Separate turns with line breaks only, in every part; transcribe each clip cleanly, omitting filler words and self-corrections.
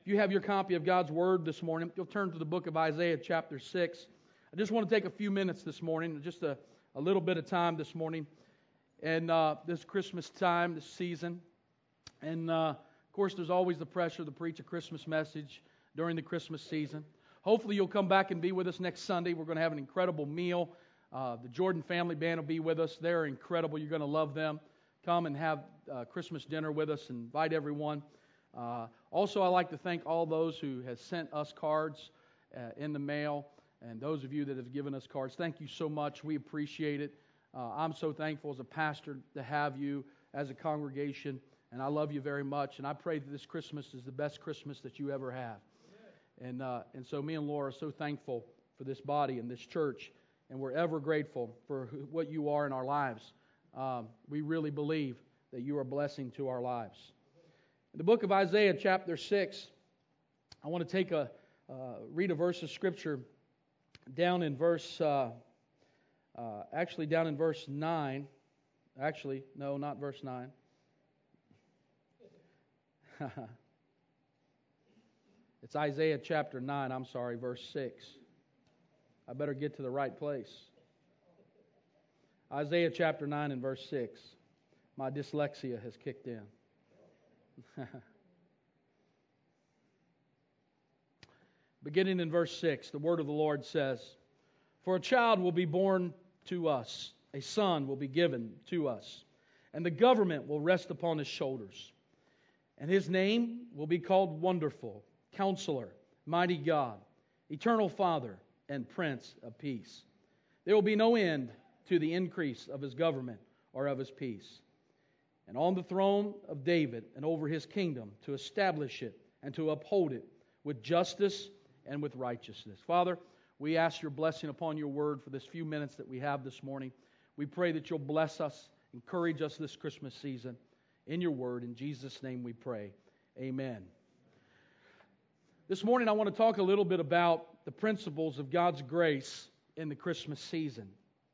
If you have your copy of God's Word this morning, you'll turn to the book of Isaiah chapter 6. I just want to take a few minutes this morning, just a little bit of time this morning, and this Christmas time, this season. And of course, there's always the pressure to preach a Christmas message during the Christmas season. Hopefully you'll come back and be with us next Sunday. We're going to have an incredible meal. The Jordan family band will be with us. They're incredible. You're going to love them. Come and have Christmas dinner with us and invite everyone. Also, I'd like to thank all those who have sent us cards in the mail, and those of you that have given us cards. Thank you so much. We appreciate it. I'm so thankful as a pastor to have you as a congregation, and I love you very much. And I pray that this Christmas is the best Christmas that you ever have. And so me and Laura are so thankful for this body and this church, and we're ever grateful for what you are in our lives. We really believe that you are a blessing to our lives. In the book of Isaiah chapter 6, I want to read a verse of Scripture down in verse 9. Actually, no, not verse 9. It's Isaiah chapter 9, verse 6. I better get to the right place. Isaiah chapter 9 and verse 6. My dyslexia has kicked in. Beginning in verse 6, the word of the Lord says, "For a child will be born to us, a son will be given to us, and the government will rest upon his shoulders. And his name will be called Wonderful, Counselor, Mighty God, Eternal Father, and Prince of Peace. There will be no end to the increase of his government or of his peace. And on the throne of David and over his kingdom, to establish it and to uphold it with justice and with righteousness." Father, we ask your blessing upon your word for this few minutes that we have this morning. We pray that you'll bless us, encourage us this Christmas season in your word. In Jesus' name we pray. Amen. This morning I want to talk a little bit about the principles of God's grace in the Christmas season.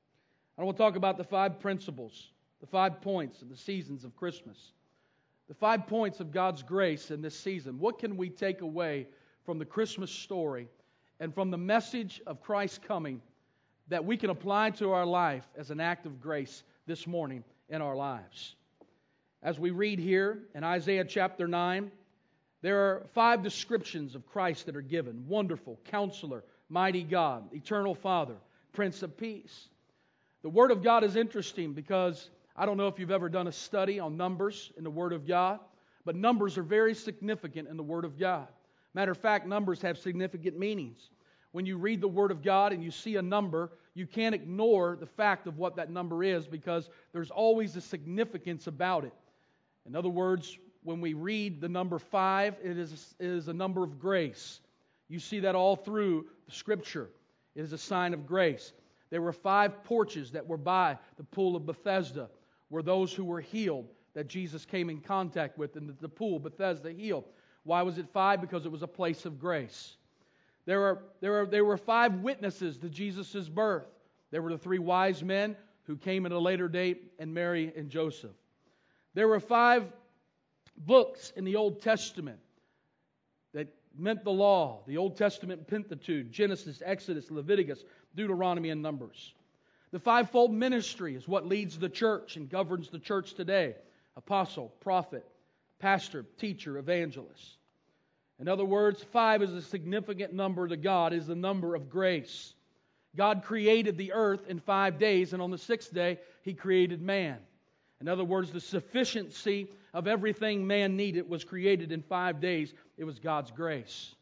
I want to talk about the 5 principles, the 5 points of the seasons of Christmas. The 5 points of God's grace in this season. What can we take away from the Christmas story and from the message of Christ's coming that we can apply to our life as an act of grace this morning in our lives? As we read here in Isaiah chapter 9, there are 5 descriptions of Christ that are given. Wonderful, Counselor, Mighty God, Eternal Father, Prince of Peace. The Word of God is interesting because I don't know if you've ever done a study on numbers in the Word of God, but numbers are very significant in the Word of God. Matter of fact, numbers have significant meanings. When you read the Word of God and you see a number, you can't ignore the fact of what that number is because there's always a significance about it. In other words, when we read the number 5, it is a number of grace. You see that all through the Scripture. It is a sign of grace. There were 5 porches that were by the pool of Bethesda, where those who were healed that Jesus came in contact with, and the pool, Bethesda, healed. Why was it 5? Because it was a place of grace. There were 5 witnesses to Jesus' birth. There were the 3 wise men who came at a later date, and Mary and Joseph. There were 5 books in the Old Testament that meant the law. The Old Testament Pentateuch, Genesis, Exodus, Leviticus, Deuteronomy, and Numbers. The 5-fold ministry is what leads the church and governs the church today. Apostle, prophet, pastor, teacher, evangelist. In other words, 5 is a significant number to God, is the number of grace. God created the earth in 5 days, and on the 6th day, He created man. In other words, the sufficiency of everything man needed was created in 5 days. It was God's grace.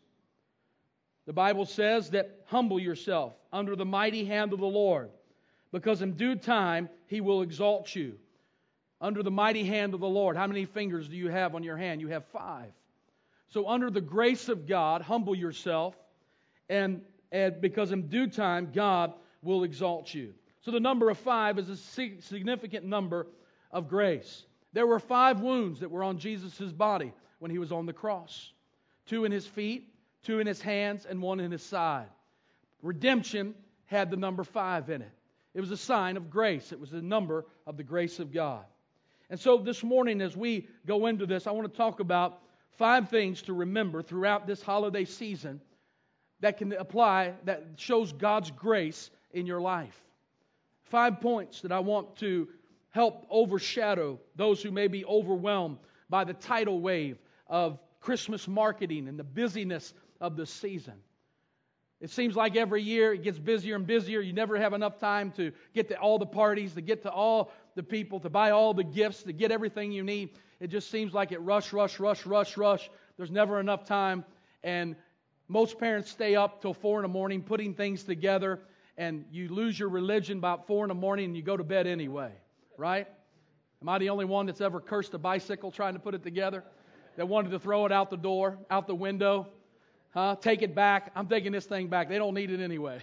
The Bible says that humble yourself under the mighty hand of the Lord, because in due time He will exalt you. Under the mighty hand of the Lord. How many fingers do you have on your hand? You have 5. So under the grace of God, humble yourself, and because in due time God will exalt you. So the number of 5 is a significant number of grace. There were 5 wounds that were on Jesus' body when He was on the cross. 2 in His feet, 2 in His hands, and 1 in His side. Redemption had the number 5 in it. It was a sign of grace. It was a number of the grace of God. And so this morning as we go into this, I want to talk about 5 things to remember throughout this holiday season that can apply, that shows God's grace in your life. 5 points that I want to help overshadow those who may be overwhelmed by the tidal wave of Christmas marketing and the busyness of the season. It seems like every year it gets busier and busier. You never have enough time to get to all the parties, to get to all the people, to buy all the gifts, to get everything you need. It just seems like it rush. There's never enough time. And most parents stay up till 4 in the morning putting things together, and you lose your religion about 4 in the morning and you go to bed anyway, right? Am I the only one that's ever cursed a bicycle trying to put it together? That wanted to throw it out the door, out the window? Take it back. I'm taking this thing back. They don't need it anyway.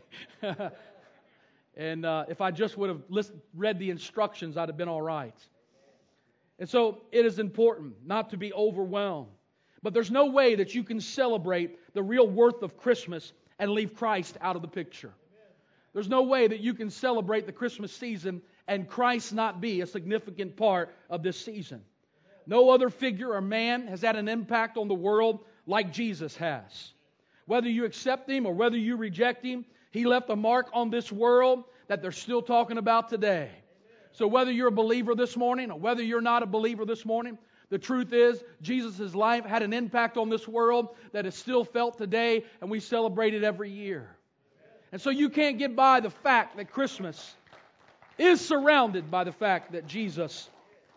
And if I just would have read the instructions, I'd have been all right. And so it is important not to be overwhelmed. But there's no way that you can celebrate the real worth of Christmas and leave Christ out of the picture. There's no way that you can celebrate the Christmas season and Christ not be a significant part of this season. No other figure or man has had an impact on the world like Jesus has. Whether you accept Him or whether you reject Him, He left a mark on this world that they're still talking about today. So whether you're a believer this morning or whether you're not a believer this morning, the truth is Jesus' life had an impact on this world that is still felt today, and we celebrate it every year. And so you can't get by the fact that Christmas is surrounded by the fact that Jesus,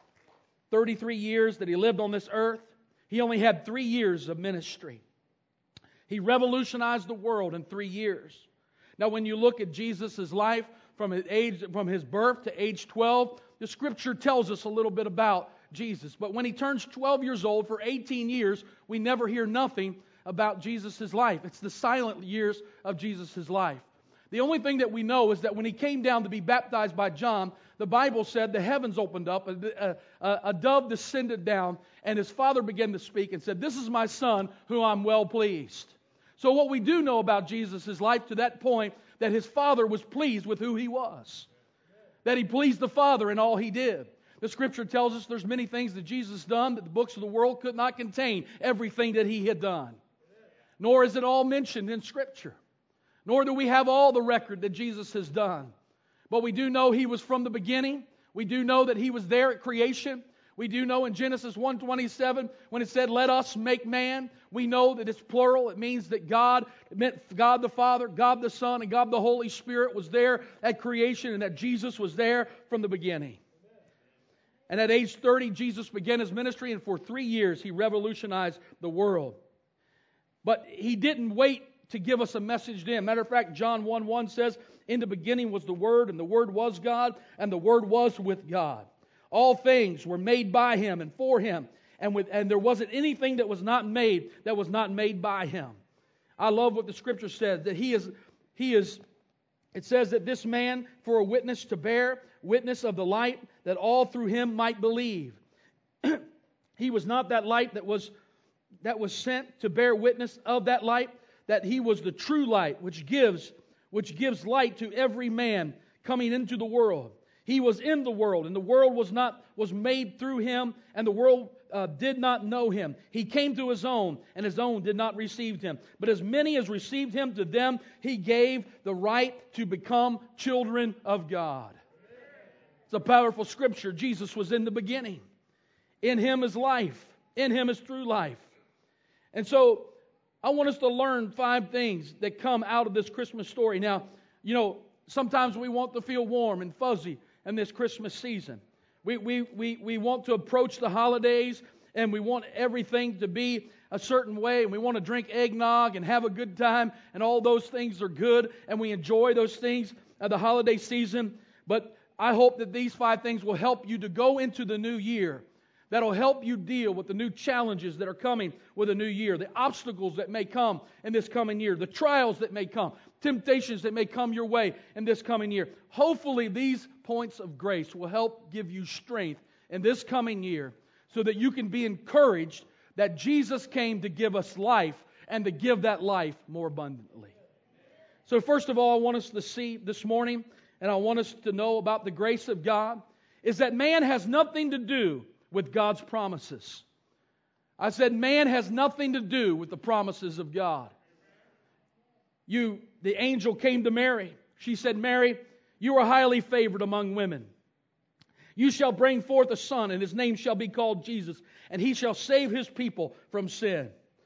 33 years that He lived on this earth, He only had 3 years of ministry. He revolutionized the world in 3 years. Now when you look at Jesus' life from His birth to age 12, the Scripture tells us a little bit about Jesus. But when He turns 12 years old, for 18 years, we never hear nothing about Jesus' life. It's the silent years of Jesus' life. The only thing that we know is that when He came down to be baptized by John, the Bible said the heavens opened up, a dove descended down, and His Father began to speak and said, "This is my Son, who I'm well pleased." So what we do know about Jesus' life to that point, that His Father was pleased with who He was. That He pleased the Father in all He did. The Scripture tells us there's many things that Jesus done that the books of the world could not contain everything that He had done. Nor is it all mentioned in Scripture. Nor do we have all the record that Jesus has done. But we do know He was from the beginning. We do know that He was there at creation. We do know in Genesis 1:27 when it said, "Let us make man," we know that it's plural. It means that God, it meant God the Father, God the Son, and God the Holy Spirit was there at creation, and that Jesus was there from the beginning. And at age 30, Jesus began His ministry, and for 3 years He revolutionized the world. But He didn't wait to give us a message then. Matter of fact, John 1:1 says, "In the beginning was the Word, and the Word was God, and the Word was with God. All things were made by Him and for Him, and there wasn't anything that was not made by Him." I love what the Scripture says, that He is. It says that this man for a witness to bear witness of the light, that all through Him might believe. He was not that light that was sent to bear witness of that light, that He was the true light, which gives light to every man coming into the world. He was in the world, and the world was made through Him, and the world did not know Him. He came to His own, and His own did not receive Him. But as many as received Him, to them He gave the right to become children of God. It's a powerful Scripture. Jesus was in the beginning. In Him is life. In Him is true life. And so I want us to learn 5 things that come out of this Christmas story. Now, sometimes we want to feel warm and fuzzy in this Christmas season. We want to approach the holidays, and we want everything to be a certain way, and we want to drink eggnog and have a good time, and all those things are good, and we enjoy those things of the holiday season. But I hope that these 5 things will help you to go into the new year. That'll help you deal with the new challenges that are coming with a new year, the obstacles that may come in this coming year, the trials that may come, temptations that may come your way in this coming year. Hopefully these points of grace will help give you strength in this coming year so that you can be encouraged that Jesus came to give us life and to give that life more abundantly. So first of all, I want us to see this morning, and I want us to know about the grace of God, is that man has nothing to do with God's promises. I said, man has nothing to do with the promises of God. The angel came to Mary. She said, Mary, you are highly favored among women. You shall bring forth a son, and his name shall be called Jesus, and he shall save his people from sin.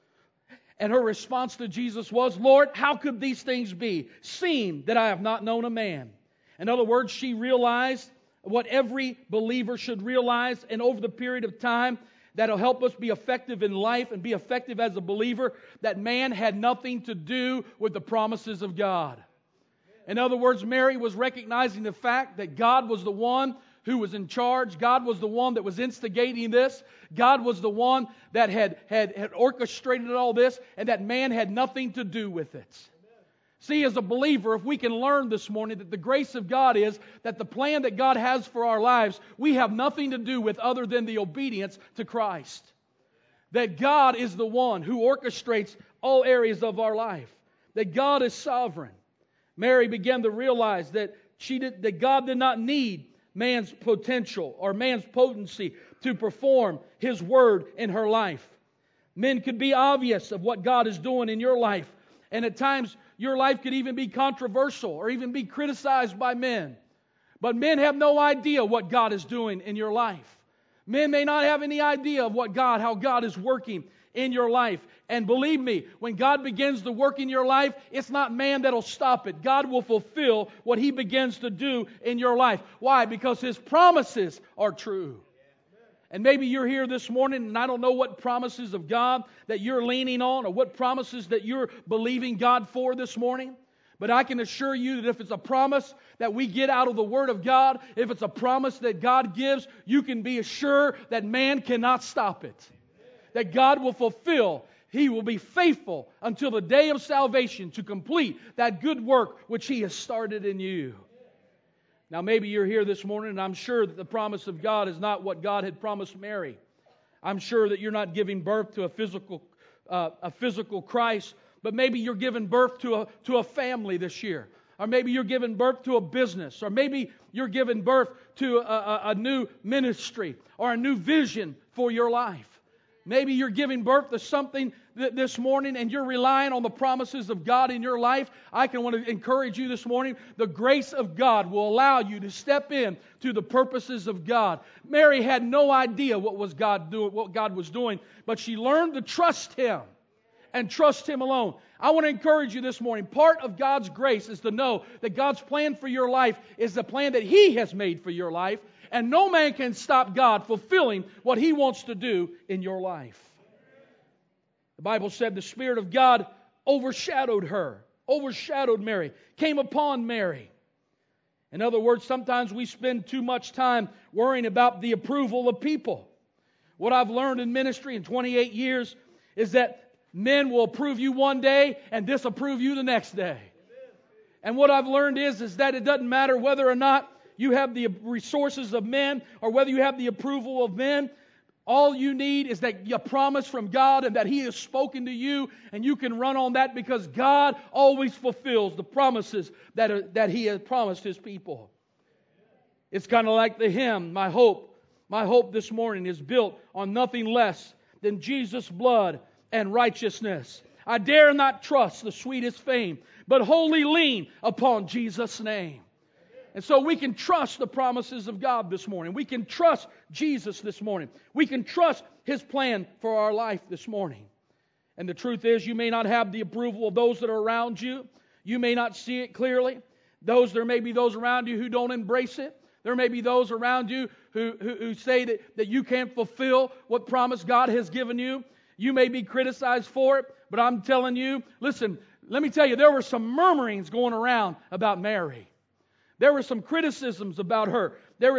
And her response to Jesus was, Lord, how could these things be, seeing that I have not known a man? In other words, she realized what every believer should realize, and over the period of time that'll help us be effective in life and be effective as a believer, that man had nothing to do with the promises of God. In other words, Mary was recognizing the fact that God was the one who was in charge. God was the one that was instigating this. God was the one that had orchestrated all this, and that man had nothing to do with it. See, as a believer, if we can learn this morning that the grace of God is that the plan that God has for our lives, we have nothing to do with other than the obedience to Christ. That God is the one who orchestrates all areas of our life. That God is sovereign. Mary began to realize that that God did not need man's potential or man's potency to perform His word in her life. Men could be obvious of what God is doing in your life. And at times, your life could even be controversial or even be criticized by men. But men have no idea what God is doing in your life. Men may not have any idea of how God is working in your life. And believe me, when God begins to work in your life, it's not man that'll stop it. God will fulfill what He begins to do in your life. Why? Because His promises are true. And maybe you're here this morning and I don't know what promises of God that you're leaning on or what promises that you're believing God for this morning. But I can assure you that if it's a promise that we get out of the Word of God, if it's a promise that God gives, you can be assured that man cannot stop it. That God will fulfill. He will be faithful until the day of salvation to complete that good work which He has started in you. Now maybe you're here this morning and I'm sure that the promise of God is not what God had promised Mary. I'm sure that you're not giving birth to a physical Christ, but maybe you're giving birth to a family this year. Or maybe you're giving birth to a business. Or maybe you're giving birth to a new ministry or a new vision for your life. Maybe you're giving birth to something this morning and you're relying on the promises of God in your life. I want to encourage you this morning. The grace of God will allow you to step in to the purposes of God. Mary had no idea what God was doing, but she learned to trust Him and trust Him alone. I want to encourage you this morning. Part of God's grace is to know that God's plan for your life is the plan that He has made for your life. And no man can stop God fulfilling what He wants to do in your life. The Bible said the Spirit of God overshadowed Mary, came upon Mary. In other words, sometimes we spend too much time worrying about the approval of people. What I've learned in ministry in 28 years is that men will approve you one day and disapprove you the next day. And what I've learned is that it doesn't matter whether or not you have the resources of men or whether you have the approval of men. All you need is that you promise from God and that He has spoken to you, and you can run on that because God always fulfills the promises that He has promised His people. It's kind of like the hymn, My hope this morning is built on nothing less than Jesus' blood and righteousness. I dare not trust the sweetest fame, but wholly lean upon Jesus' name. And so we can trust the promises of God this morning. We can trust Jesus this morning. We can trust His plan for our life this morning. And the truth is, you may not have the approval of those that are around you. You may not see it clearly. There may be those around you who don't embrace it. There may be those around you who say that you can't fulfill what promise God has given you. You may be criticized for it, but I'm telling you, listen, let me tell you, there were some murmurings going around about Mary. There were some criticisms about her.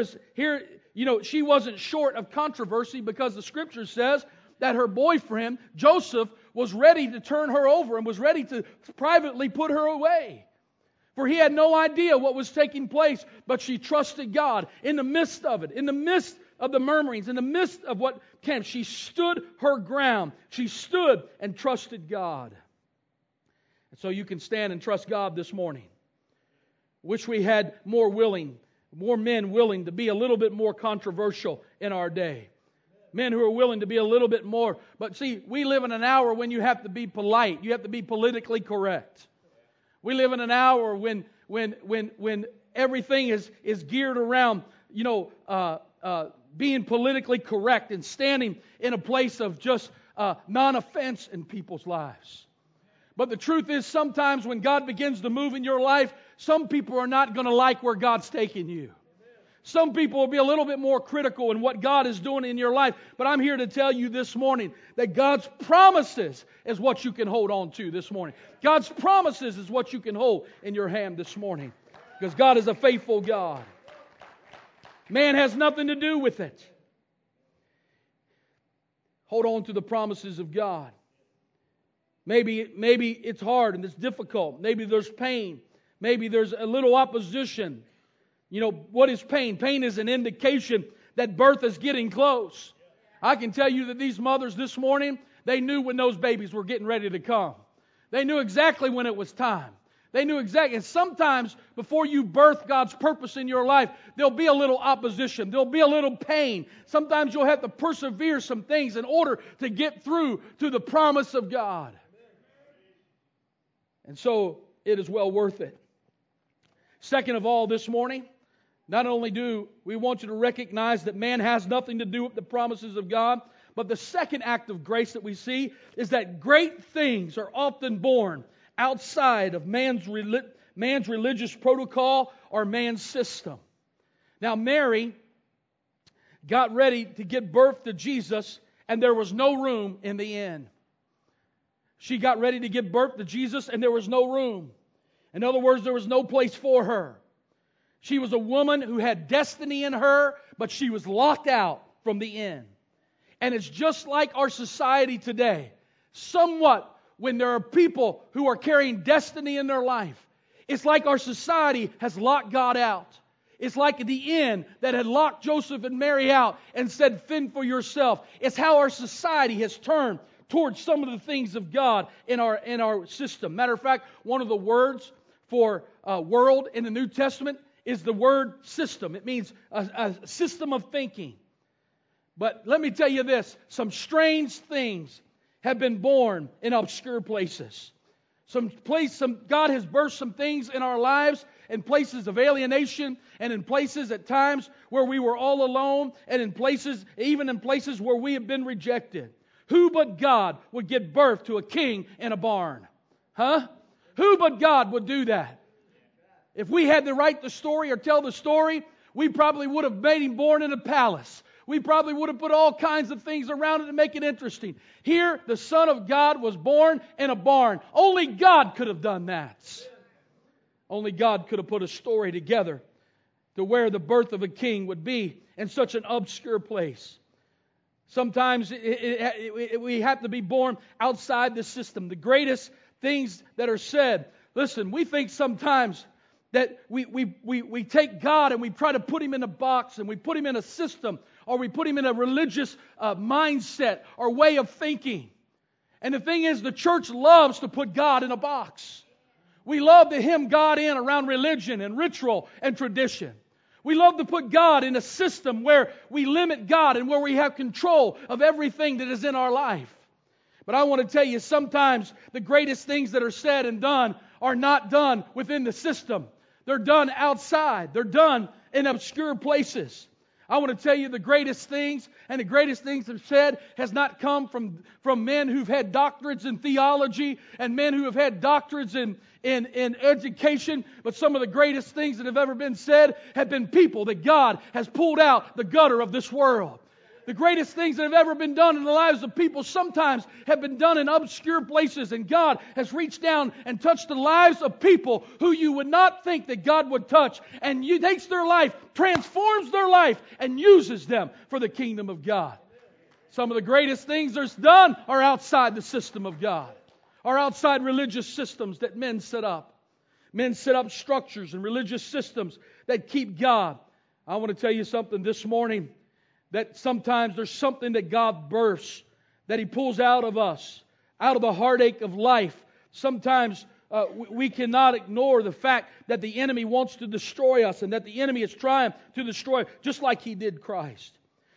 She wasn't short of controversy because the Scripture says that her boyfriend, Joseph, was ready to turn her over and was ready to privately put her away. For he had no idea what was taking place, but she trusted God in the midst of it, in the midst of the murmurings, in the midst of what came. She stood her ground. She stood and trusted God. And so you can stand and trust God this morning. Wish we had more men willing to be a little bit more controversial in our day. Men who are willing to be a little bit more. But see, we live in an hour when you have to be polite. You have to be politically correct. We live in an hour when everything is geared around, being politically correct and standing in a place of just non-offense in people's lives. But the truth is, sometimes when God begins to move in your life, some people are not going to like where God's taking you. Some people will be a little bit more critical in what God is doing in your life. But I'm here to tell you this morning that God's promises is what you can hold on to this morning. God's promises is what you can hold in your hand this morning. Because God is a faithful God. Man has nothing to do with it. Hold on to the promises of God. Maybe it's hard and it's difficult. Maybe there's pain. Maybe there's a little opposition. What is pain? Pain is an indication that birth is getting close. I can tell you that these mothers this morning, they knew when those babies were getting ready to come. They knew exactly when it was time. They knew exactly. And sometimes before you birth God's purpose in your life, there'll be a little opposition. There'll be a little pain. Sometimes you'll have to persevere some things in order to get through to the promise of God. And so it is well worth it. Second of all, this morning, not only do we want you to recognize that man has nothing to do with the promises of God, but the second act of grace that we see is that great things are often born outside of man's religious protocol or man's system. Now, Mary got ready to give birth to Jesus, and there was no room in the inn. She got ready to give birth to Jesus, and there was no room. In other words, there was no place for her. She was a woman who had destiny in her, but she was locked out from the inn. And it's just like our society today. Somewhat, when there are people who are carrying destiny in their life, it's like our society has locked God out. It's like the inn that had locked Joseph and Mary out and said, fend for yourself. It's how our society has turned towards some of the things of God in our system. Matter of fact, one of the words for world in the New Testament is the word system. It means a system of thinking. But let me tell you this, some strange things have been born in obscure places. God has birthed some things in our lives in places of alienation and in places at times where we were all alone and even in places where we have been rejected. Who but God would give birth to a king in a barn? Huh? Who but God would do that? If we had to write the story or tell the story, we probably would have made Him born in a palace. We probably would have put all kinds of things around it to make it interesting. Here, the Son of God was born in a barn. Only God could have done that. Only God could have put a story together to where the birth of a king would be in such an obscure place. Sometimes we have to be born outside the system. The greatest things that are said. Listen, we think sometimes that we take God and we try to put Him in a box and we put Him in a system or we put Him in a religious mindset or way of thinking. And the thing is, the church loves to put God in a box. We love to hem God in around religion and ritual and tradition. We love to put God in a system where we limit God and where we have control of everything that is in our life. But I want to tell you, sometimes the greatest things that are said and done are not done within the system. They're done outside. They're done in obscure places. I want to tell you the greatest things, and the greatest things have said has not come from men who've had doctorates in theology and men who have had doctorates in education, but some of the greatest things that have ever been said have been people that God has pulled out the gutter of this world. The greatest things that have ever been done in the lives of people sometimes have been done in obscure places, and God has reached down and touched the lives of people who you would not think that God would touch, and He takes their life, transforms their life, and uses them for the kingdom of God. Some of the greatest things that's done are outside the system of God, are outside religious systems that men set up. Men set up structures and religious systems that keep God. I want to tell you something this morning. That sometimes there's something that God births, that He pulls out of us, out of the heartache of life. Sometimes we cannot ignore the fact that the enemy wants to destroy us and that the enemy is trying to destroy, just like he did Christ.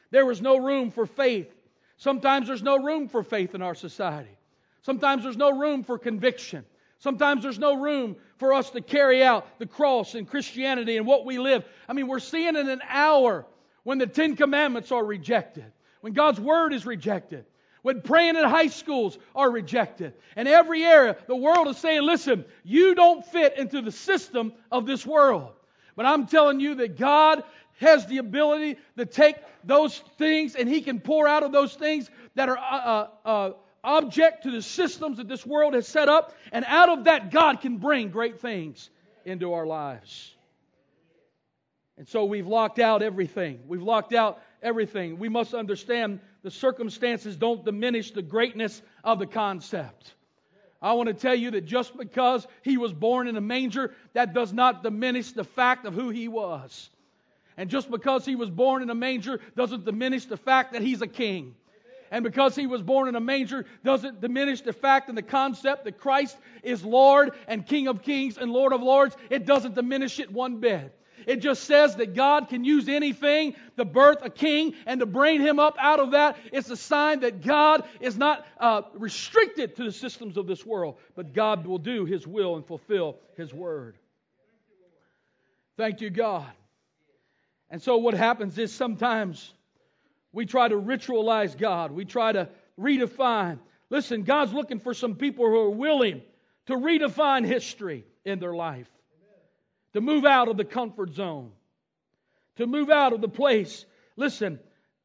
There was no room for faith. Sometimes there's no room for faith in our society. Sometimes there's no room for conviction. Sometimes there's no room for us to carry out the cross and Christianity and what we live. I mean, we're seeing in an hour when the Ten Commandments are rejected, when God's Word is rejected, when praying in high schools are rejected. And every area, the world is saying, listen, you don't fit into the system of this world. But I'm telling you that God has the ability to take those things and He can pour out of those things that are object to the systems that this world has set up. And out of that, God can bring great things into our lives. And so we've locked out everything. We've locked out everything. We must understand the circumstances don't diminish the greatness of the concept. I want to tell you that just because He was born in a manger, that does not diminish the fact of who He was. And just because He was born in a manger doesn't diminish the fact that He's a king. And because He was born in a manger doesn't diminish the fact and the concept that Christ is Lord and King of Kings and Lord of Lords. It doesn't diminish it one bit. It just says that God can use anything to birth a king and to bring him up out of that. It's a sign that God is not restricted to the systems of this world, but God will do His will and fulfill His word. Thank you, God. And so what happens is sometimes we try to ritualize God. We try to redefine. Listen, God's looking for some people who are willing to redefine history in their life. To move out of the comfort zone. To move out of the place. Listen,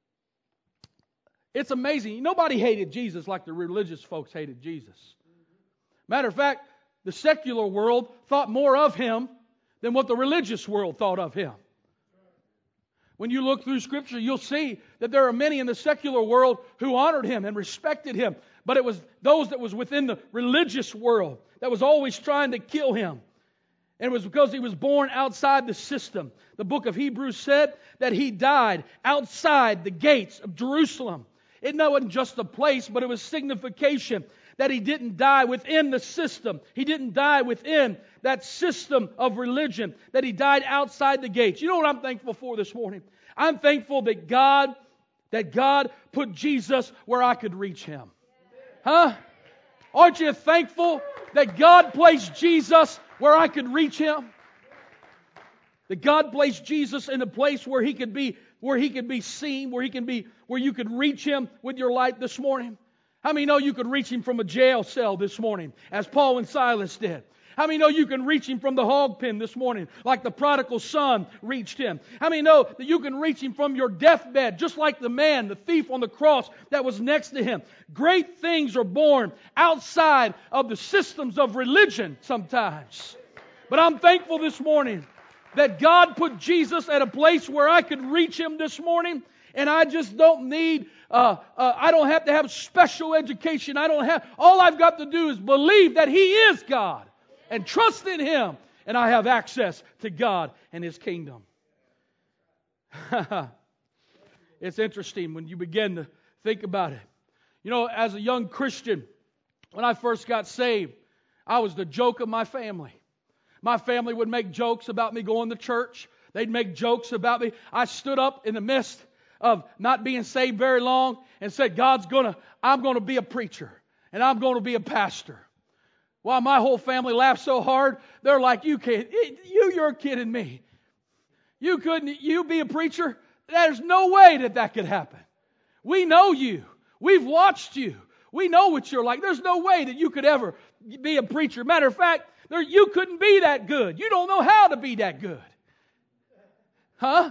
it's amazing. Nobody hated Jesus like the religious folks hated Jesus. Matter of fact, the secular world thought more of Him than what the religious world thought of Him. When you look through Scripture, you'll see that there are many in the secular world who honored Him and respected Him. But it was those that was within the religious world that was always trying to kill Him. And it was because He was born outside the system. The book of Hebrews said that He died outside the gates of Jerusalem. It wasn't just a place, but it was signification that He didn't die within the system. He didn't die within that system of religion. That He died outside the gates. You know what I'm thankful for this morning? I'm thankful that God put Jesus where I could reach Him. Huh? Aren't you thankful that God placed Jesus where I could reach Him? That God placed Jesus in a place where He could be seen, where you could reach Him with your light this morning. How many know you could reach Him from a jail cell this morning, as Paul and Silas did? How many know you can reach Him from the hog pen this morning, like the prodigal son reached Him? How many know that you can reach Him from your deathbed, just like the man, the thief on the cross that was next to Him? Great things are born outside of the systems of religion sometimes. But I'm thankful this morning that God put Jesus at a place where I could reach Him this morning. And I just don't need, I don't have to have special education. All I've got to do is believe that He is God. And trust in Him. And I have access to God and His kingdom. It's interesting when you begin to think about it. You know, as a young Christian, when I first got saved, I was the joke of my family. My family would make jokes about me going to church. They'd make jokes about me. I stood up in the midst of not being saved very long and said, I'm going to be a preacher. And I'm going to be a pastor. Well, my whole family laughed so hard, they're like, you're kidding me. You be a preacher? There's no way that could happen. We know you. We've watched you. We know what you're like. There's no way that you could ever be a preacher. Matter of fact, you couldn't be that good. You don't know how to be that good. Huh?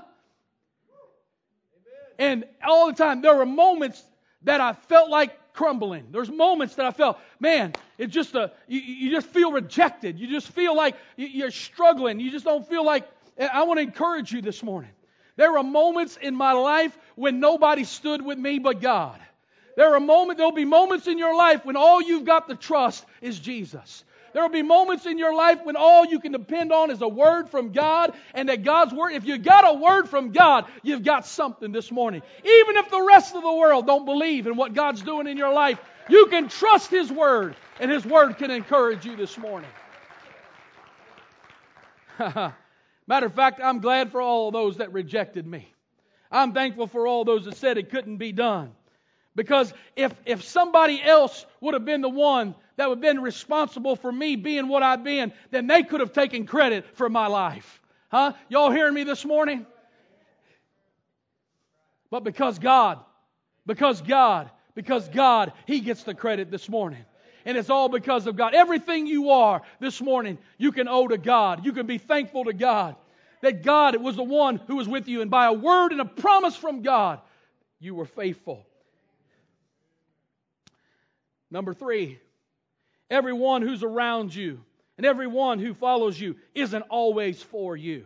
And all the time, there were moments that I felt like crumbling. There's moments that I felt, man, it's just you just feel rejected. You just feel like you're struggling. You just don't feel like. I want to encourage you this morning. There are moments in my life when nobody stood with me but God. There'll be moments in your life when all you've got to trust is Jesus. There will be moments in your life when all you can depend on is a word from God, and that God's word, if you got a word from God, you've got something this morning. Even if the rest of the world don't believe in what God's doing in your life, you can trust His word, and His word can encourage you this morning. Matter of fact, I'm glad for all of those that rejected me. I'm thankful for all those that said it couldn't be done. Because if somebody else would have been the one that would have been responsible for me being what I've been, then they could have taken credit for my life. Huh? Y'all hearing me this morning? But because God, He gets the credit this morning. And it's all because of God. Everything you are this morning, you can owe to God. You can be thankful to God. That God was the one who was with you. And by a word and a promise from God, you were faithful. Number 3, everyone who's around you and everyone who follows you isn't always for you.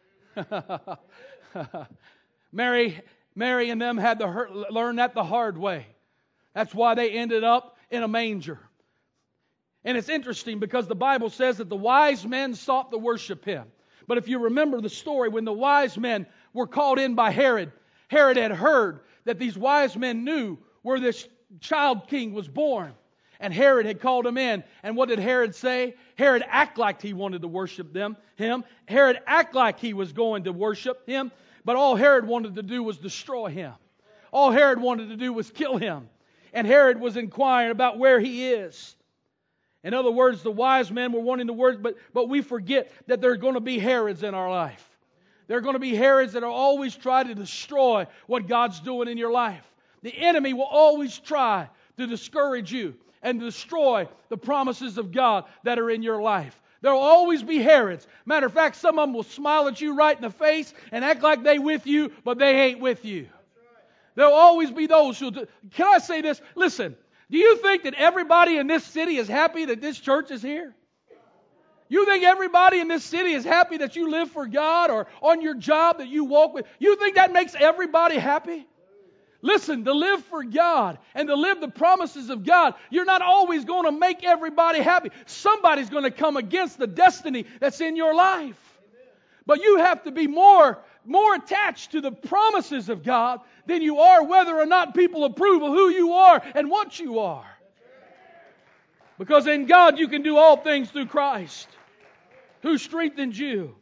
Mary and them had to learn that the hard way. That's why they ended up in a manger. And it's interesting because the Bible says that the wise men sought to worship Him. But if you remember the story, when the wise men were called in by Herod, Herod had heard that these wise men knew where this child king was born. And Herod had called him in. And what did Herod say? Herod acted like he wanted to worship him. Herod acted like he was going to worship him. But all Herod wanted to do was destroy him. All Herod wanted to do was kill him. And Herod was inquiring about where he is. In other words, the wise men were wanting the word, but we forget that there are going to be Herods in our life. There are going to be Herods that are always trying to destroy what God's doing in your life. The enemy will always try to discourage you and destroy the promises of God that are in your life. There will always be Herods. Matter of fact, some of them will smile at you right in the face and act like they with you, but they ain't with you. There will always be those who do. Can I say this? Listen, do you think that everybody in this city is happy that this church is here? You think everybody in this city is happy that you live for God or on your job that you walk with? You think that makes everybody happy? Listen, to live for God and to live the promises of God, you're not always going to make everybody happy. Somebody's going to come against the destiny that's in your life. But you have to be more attached to the promises of God than you are whether or not people approve of who you are and what you are. Because in God you can do all things through Christ, who strengthens you.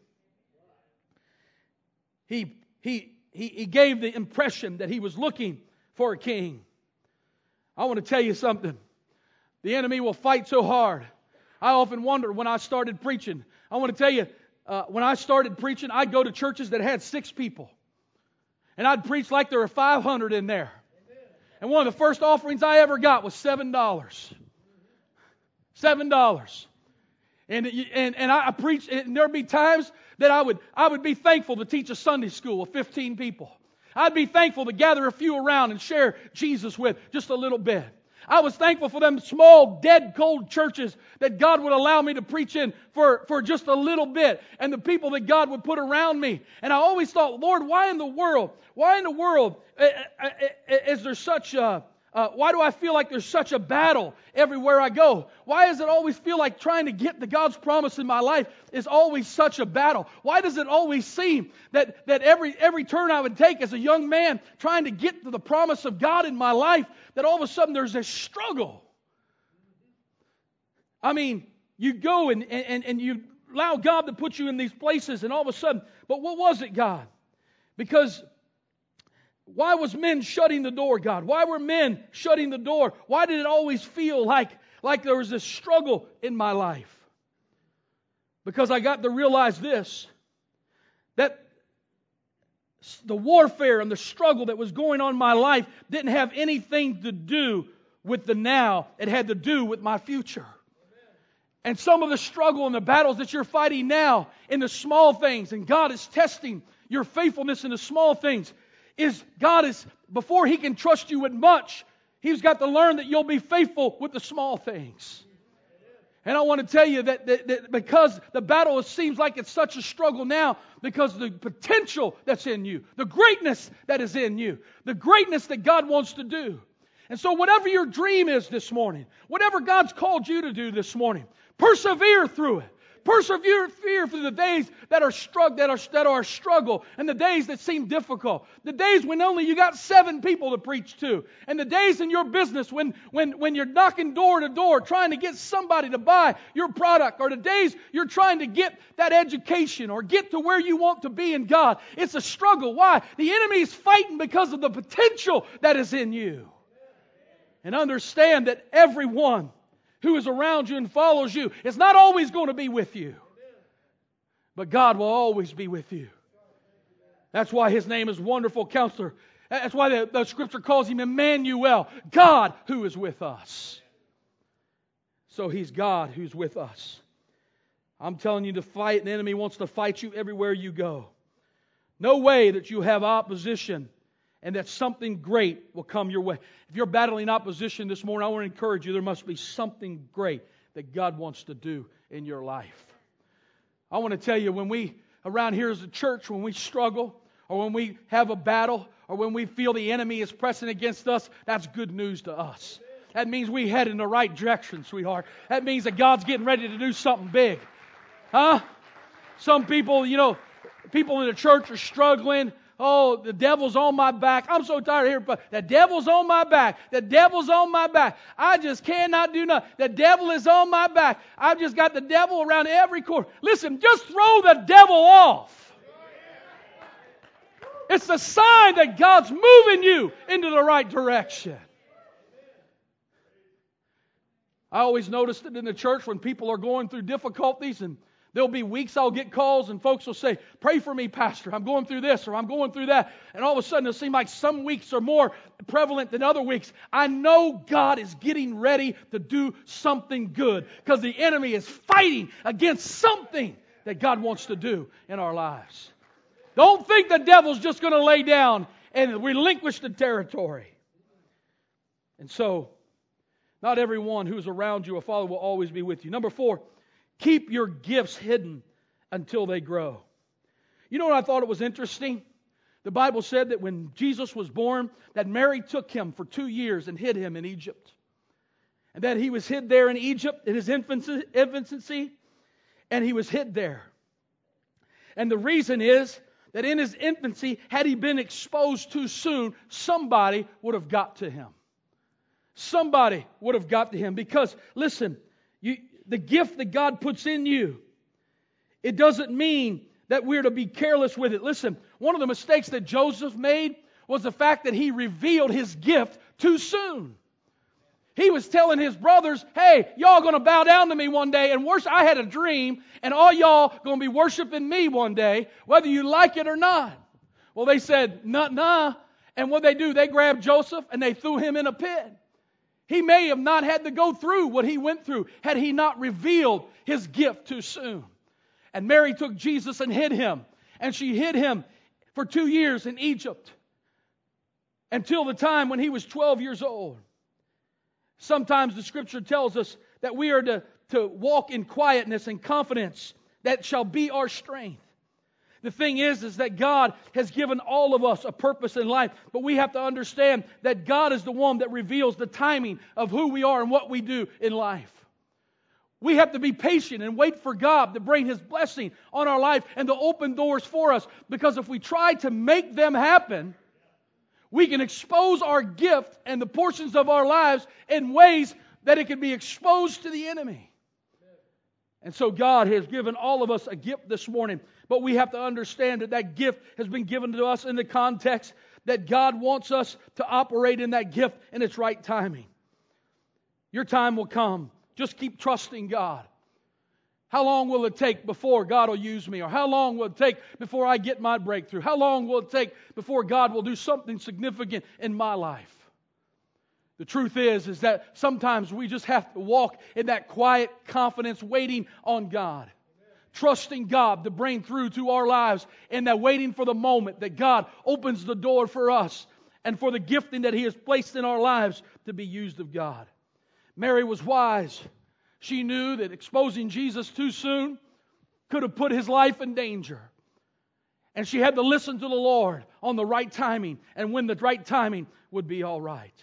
He gave the impression that he was looking for a king. I want to tell you something. The enemy will fight so hard. I often wonder when I started preaching. I want to tell you, when I started preaching, I'd go to churches that had 6 people. And I'd preach like there were 500 in there. And one of the first offerings I ever got was $7. $7. And I preached, and there'd be times that I would be thankful to teach a Sunday school of 15 people. I'd be thankful to gather a few around and share Jesus with just a little bit. I was thankful for them small, dead, cold churches that God would allow me to preach in for just a little bit, and the people that God would put around me. And I always thought, Lord, why in the world is there such a why do I feel like there's such a battle everywhere I go? Why does it always feel like trying to get to God's promise in my life is always such a battle? Why does it always seem that every turn I would take as a young man trying to get to the promise of God in my life, that all of a sudden there's a struggle? I mean, you go and you allow God to put you in these places, and all of a sudden, but what was it, God? Because why was men shutting the door, God? Why were men shutting the door? Why did it always feel like there was this struggle in my life? Because I got to realize this, that the warfare and the struggle that was going on in my life didn't have anything to do with the now. It had to do with my future. And some of the struggle and the battles that you're fighting now in the small things, and God is testing your faithfulness in the small things, before He can trust you with much, He's got to learn that you'll be faithful with the small things. And I want to tell you that because the battle seems like it's such a struggle now, because the potential that's in you, the greatness that is in you, the greatness that God wants to do. And so whatever your dream is this morning, whatever God's called you to do this morning, persevere through it. Persevere through the days that are a struggle, and the days that seem difficult. The days when only you got 7 people to preach to, and the days in your business when you're knocking door to door trying to get somebody to buy your product, or the days you're trying to get that education or get to where you want to be in God. It's a struggle. Why? The enemy is fighting because of the potential that is in you. And understand that everyone who is around you and follows you is not always going to be with you. But God will always be with you. That's why His name is Wonderful Counselor. That's why the Scripture calls Him Emmanuel, God who is with us. So He's God who's with us. I'm telling you to fight. The enemy wants to fight you everywhere you go. No way that you have opposition and that something great will come your way. If you're battling opposition this morning, I want to encourage you, there must be something great that God wants to do in your life. I want to tell you, when we, around here as a church, when we struggle, or when we have a battle, or when we feel the enemy is pressing against us, that's good news to us. That means we head in the right direction, sweetheart. That means that God's getting ready to do something big. Huh? Some people, people in the church are struggling. Oh, the devil's on my back. I'm so tired of hearing, but the devil's on my back. The devil's on my back. I just cannot do nothing. The devil is on my back. I've just got the devil around every corner. Listen, just throw the devil off. It's a sign that God's moving you into the right direction. I always noticed it in the church when people are going through difficulties, and there'll be weeks I'll get calls and folks will say, "Pray for me, Pastor. I'm going through this or I'm going through that." And all of a sudden it'll seem like some weeks are more prevalent than other weeks. I know God is getting ready to do something good because the enemy is fighting against something that God wants to do in our lives. Don't think the devil's just going to lay down and relinquish the territory. And so, not everyone who's around you or follower will always be with you. Number 4, keep your gifts hidden until they grow. You know what I thought it was interesting? The Bible said that when Jesus was born, that Mary took Him for 2 years and hid Him in Egypt. And that He was hid there in Egypt in His infancy, and He was hid there. And the reason is that in His infancy, had He been exposed too soon, somebody would have got to Him. Somebody would have got to Him. Because, listen, the gift that God puts in you, it doesn't mean that we're to be careless with it. Listen, one of the mistakes that Joseph made was the fact that he revealed his gift too soon. He was telling his brothers, "Hey, y'all going to bow down to me one day and worship. I had a dream, and all y'all going to be worshiping me one day, whether you like it or not." Well, they said, "Nah." And what they do, they grabbed Joseph and they threw him in a pit. He may have not had to go through what he went through had he not revealed his gift too soon. And Mary took Jesus and hid Him. And she hid Him for 2 years in Egypt until the time when He was 12 years old. Sometimes the Scripture tells us that we are to walk in quietness and confidence that shall be our strength. The thing is that God has given all of us a purpose in life, but we have to understand that God is the one that reveals the timing of who we are and what we do in life. We have to be patient and wait for God to bring His blessing on our life and to open doors for us, because if we try to make them happen, we can expose our gift and the portions of our lives in ways that it can be exposed to the enemy. And so God has given all of us a gift this morning. But we have to understand that that gift has been given to us in the context that God wants us to operate in that gift in its right timing. Your time will come. Just keep trusting God. How long will it take before God will use me? Or how long will it take before I get my breakthrough? How long will it take before God will do something significant in my life? The truth is that sometimes we just have to walk in that quiet confidence, waiting on God. Trusting God to bring through to our lives, and that waiting for the moment that God opens the door for us and for the gifting that He has placed in our lives to be used of God. Mary was wise. She knew that exposing Jesus too soon could have put His life in danger. And she had to listen to the Lord on the right timing, and when the right timing would be all right.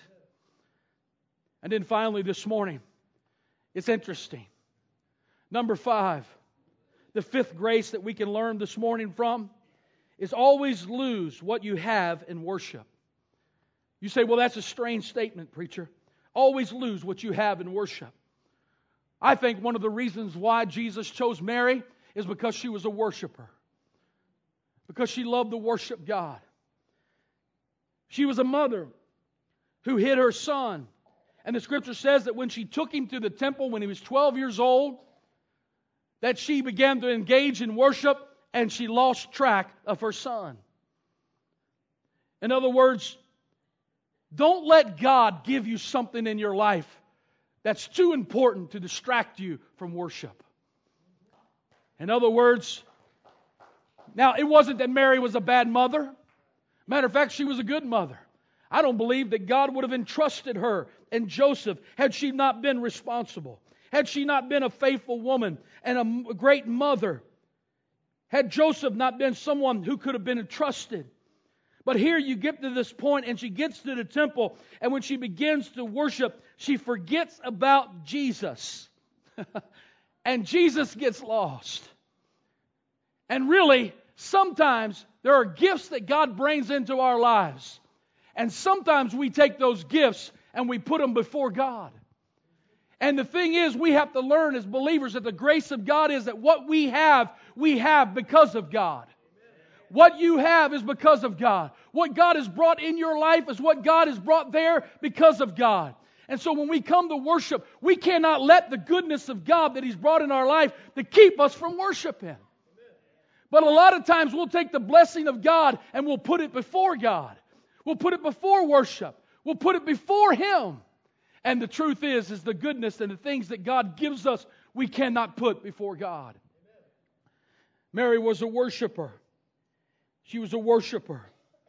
And then finally this morning, it's interesting. Number 5, the fifth grace that we can learn this morning from is always lose what you have in worship. You say, well, that's a strange statement, preacher. Always lose what you have in worship. I think one of the reasons why Jesus chose Mary is because she was a worshiper. Because she loved to worship God. She was a mother who hid her son. And the Scripture says that when she took him to the temple when he was 12 years old, that she began to engage in worship and she lost track of her son. In other words, don't let God give you something in your life that's too important to distract you from worship. In other words, now it wasn't that Mary was a bad mother. Matter of fact, she was a good mother. I don't believe that God would have entrusted her and Joseph had she not been responsible. Had she not been a faithful woman and a great mother. Had Joseph not been someone who could have been entrusted. But here you get to this point and she gets to the temple, and when she begins to worship, she forgets about Jesus. And Jesus gets lost. And really, sometimes there are gifts that God brings into our lives. And sometimes we take those gifts and we put them before God. And the thing is, we have to learn as believers that the grace of God is that what we have because of God. What you have is because of God. What God has brought in your life is what God has brought there because of God. And so when we come to worship, we cannot let the goodness of God that He's brought in our life to keep us from worshiping. But a lot of times we'll take the blessing of God and we'll put it before God. We'll put it before worship. We'll put it before Him. And the truth is the goodness and the things that God gives us, we cannot put before God. Mary was a worshiper. She was a worshiper.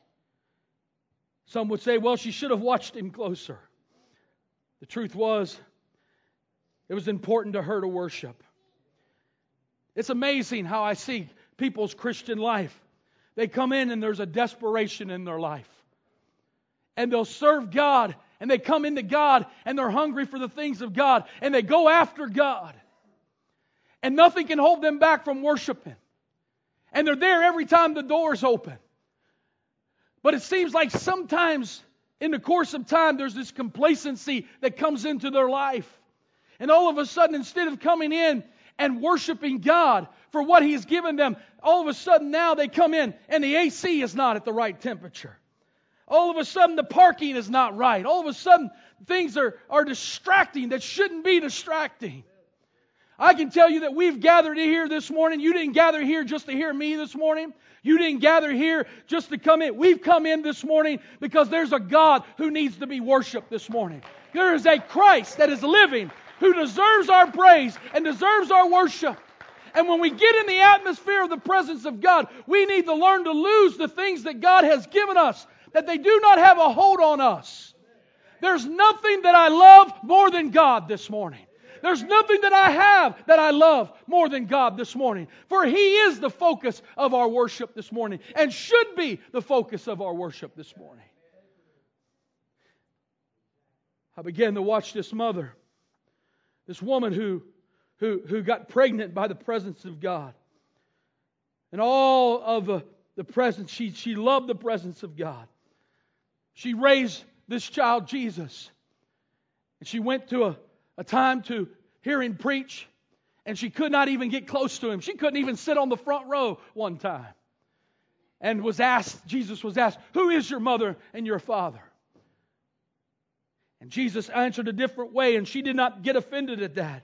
Some would say, well, she should have watched Him closer. The truth was, it was important to her to worship. It's amazing how I see people's Christian life. They come in and there's a desperation in their life. And they'll serve God, and they come into God, and they're hungry for the things of God, and they go after God. And nothing can hold them back from worshiping. And they're there every time the doors open. But it seems like sometimes in the course of time there's this complacency that comes into their life. And all of a sudden, instead of coming in and worshiping God for what He's given them, all of a sudden now they come in and the AC is not at the right temperature. All of a sudden the parking is not right. All of a sudden things are distracting that shouldn't be distracting. I can tell you that we've gathered here this morning. You didn't gather here just to hear me this morning. You didn't gather here just to come in. We've come in this morning because there's a God who needs to be worshiped this morning. There is a Christ that is living who deserves our praise and deserves our worship. And when we get in the atmosphere of the presence of God, we need to learn to lose the things that God has given us, that they do not have a hold on us. There's nothing that I love more than God this morning. There's nothing that I have that I love more than God this morning. For He is the focus of our worship this morning and should be the focus of our worship this morning. I began to watch this mother, this woman who got pregnant by the presence of God. And all of the presence, she loved the presence of God. She raised this child, Jesus. And she went to a time to hear Him preach, and she could not even get close to Him. She couldn't even sit on the front row one time. And Jesus was asked, who is your mother and your father? And Jesus answered a different way, and she did not get offended at that.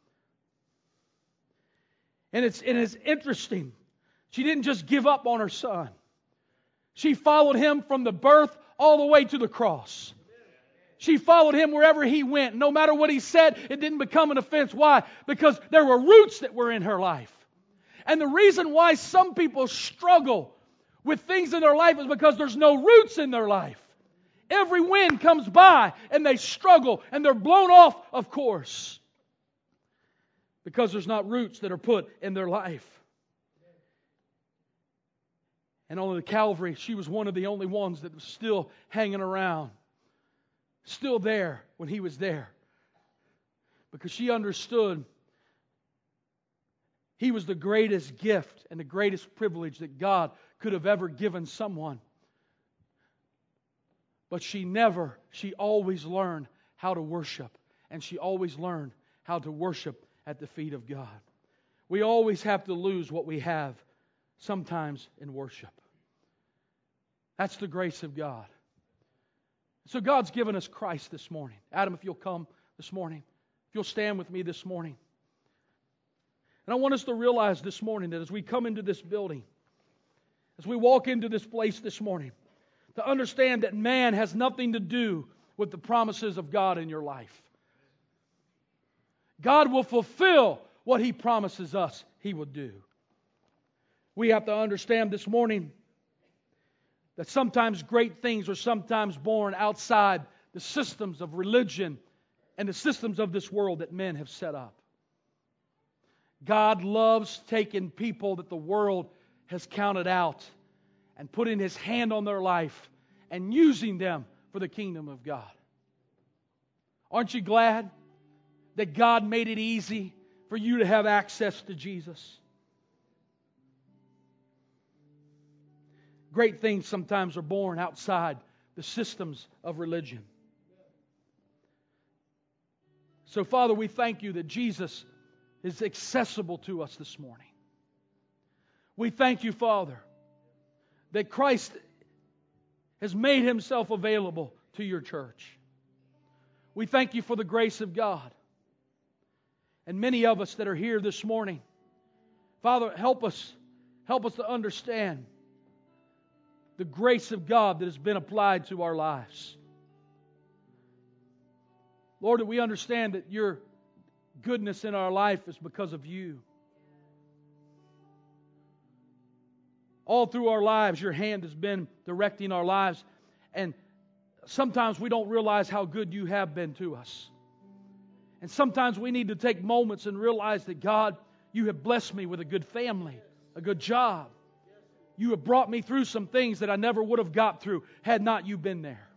And it's interesting. She didn't just give up on her son. She followed Him from the birth all the way to the cross. She followed Him wherever He went. No matter what He said, it didn't become an offense. Why? Because there were roots that were in her life. And the reason why some people struggle with things in their life is because there's no roots in their life. Every wind comes by and they struggle and they're blown off, of course, because there's not roots that are put in their life. And on the Calvary, she was one of the only ones that was still hanging around. Still there when He was there. Because she understood He was the greatest gift and the greatest privilege that God could have ever given someone. But she always learned how to worship. And she always learned how to worship at the feet of God. We always have to lose what we have sometimes in worship. That's the grace of God. So God's given us Christ this morning. Adam, if you'll come this morning. If you'll stand with me this morning. And I want us to realize this morning that as we come into this building, as we walk into this place this morning, to understand that man has nothing to do with the promises of God in your life. God will fulfill what He promises us He will do. We have to understand this morning that sometimes great things are sometimes born outside the systems of religion and the systems of this world that men have set up. God loves taking people that the world has counted out and putting His hand on their life and using them for the kingdom of God. Aren't you glad that God made it easy for you to have access to Jesus? Great things sometimes are born outside the systems of religion. So, Father, we thank You that Jesus is accessible to us this morning. We thank You, Father, that Christ has made Himself available to Your church. We thank You for the grace of God. And many of us that are here this morning, Father, help us to understand the grace of God that has been applied to our lives. Lord, that we understand that Your goodness in our life is because of You. All through our lives, Your hand has been directing our lives. And sometimes we don't realize how good You have been to us. And sometimes we need to take moments and realize that, God, You have blessed me with a good family, a good job. You have brought me through some things that I never would have got through had not You been there.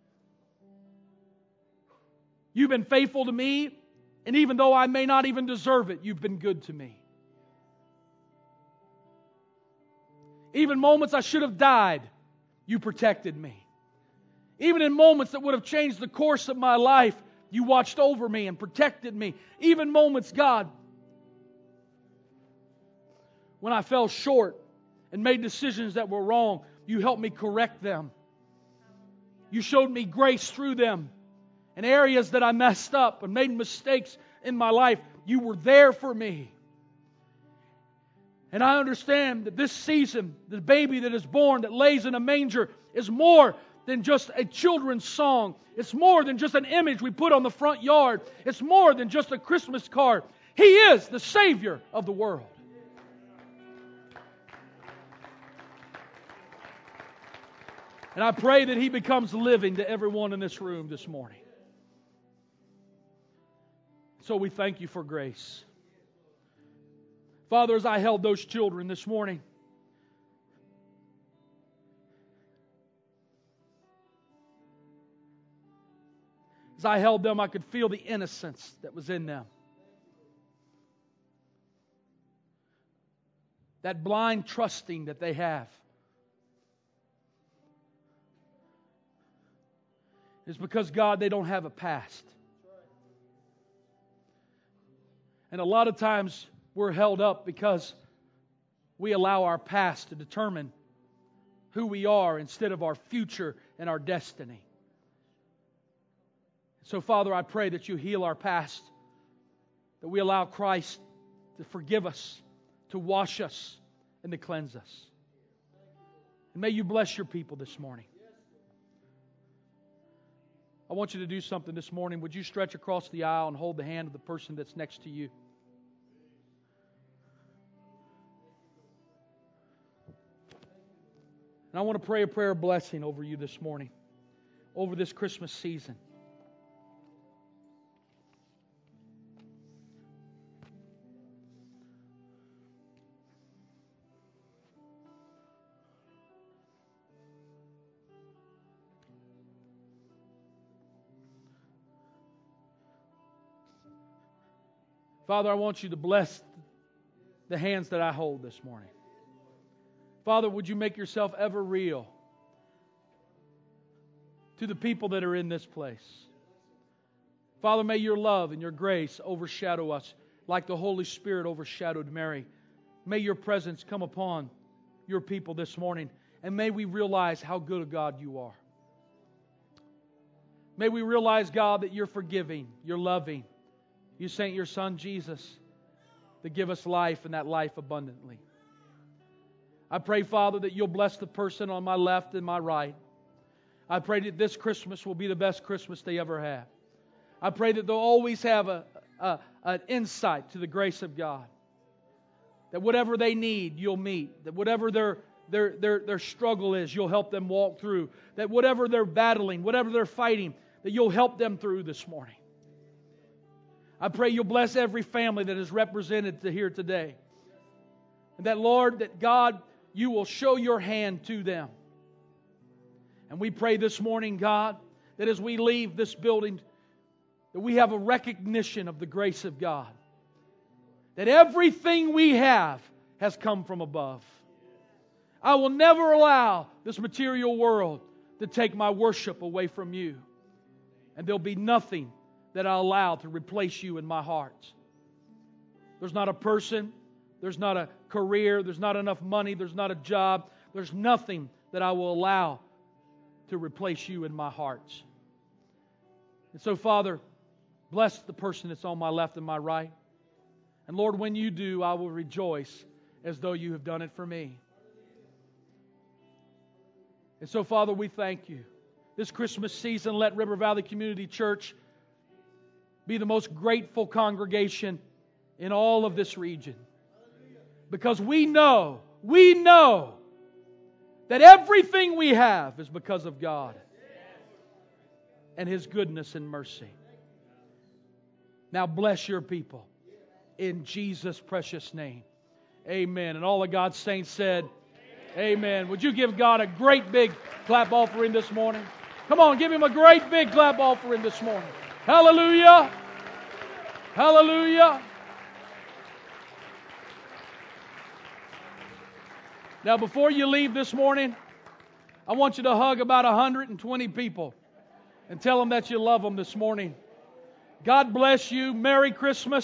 You've been faithful to me, and even though I may not even deserve it, You've been good to me. Even moments I should have died, You protected me. Even in moments that would have changed the course of my life, You watched over me and protected me. Even moments, God, when I fell short and made decisions that were wrong, You helped me correct them. You showed me grace through them. In areas that I messed up and made mistakes in my life, You were there for me. And I understand that this season, the baby that is born, that lays in a manger, is more than just a children's song. It's more than just an image we put on the front yard. It's more than just a Christmas card. He is the Savior of the world. And I pray that He becomes living to everyone in this room this morning. So we thank You for grace. Father, as I held those children this morning, as I held them, I could feel the innocence that was in them. That blind trusting that they have is because, God, they don't have a past. And a lot of times we're held up because we allow our past to determine who we are instead of our future and our destiny. So, Father, I pray that You heal our past, that we allow Christ to forgive us, to wash us, and to cleanse us. And may You bless Your people this morning. I want you to do something this morning. Would you stretch across the aisle and hold the hand of the person that's next to you? And I want to pray a prayer of blessing over you this morning, over this Christmas season. Father, I want You to bless the hands that I hold this morning. Father, would you make yourself ever real to the people that are in this place? Father, may your love and your grace overshadow us like the Holy Spirit overshadowed Mary. May your presence come upon your people this morning, and may we realize how good a God you are. May we realize, God, that you're forgiving, you're loving. You sent your Son, Jesus, to give us life and that life abundantly. I pray, Father, that you'll bless the person on my left and my right. I pray that this Christmas will be the best Christmas they ever had. I pray that they'll always have an insight to the grace of God. That whatever they need, you'll meet. That whatever their struggle is, you'll help them walk through. That whatever they're battling, whatever they're fighting, that you'll help them through this morning. I pray you'll bless every family that is represented here today. And that, Lord, that God, you will show your hand to them. And we pray this morning, God, that as we leave this building, that we have a recognition of the grace of God. That everything we have has come from above. I will never allow this material world to take my worship away from you. And there'll be nothing that I allow to replace you in my heart. There's not a person, there's not a career, there's not enough money, there's not a job, there's nothing that I will allow to replace you in my heart. And so, Father, bless the person that's on my left and my right. And Lord, when you do, I will rejoice as though you have done it for me. And so, Father, we thank you. This Christmas season, let River Valley Community Church be the most grateful congregation in all of this region. Because we know that everything we have is because of God and His goodness and mercy. Now bless your people in Jesus' precious name. Amen. And all of God's saints said, Amen. Would you give God a great big clap offering this morning? Come on, give Him a great big clap offering this morning. Hallelujah. Hallelujah. Now, before you leave this morning, I want you to hug about 120 people and tell them that you love them this morning. God bless you. Merry Christmas.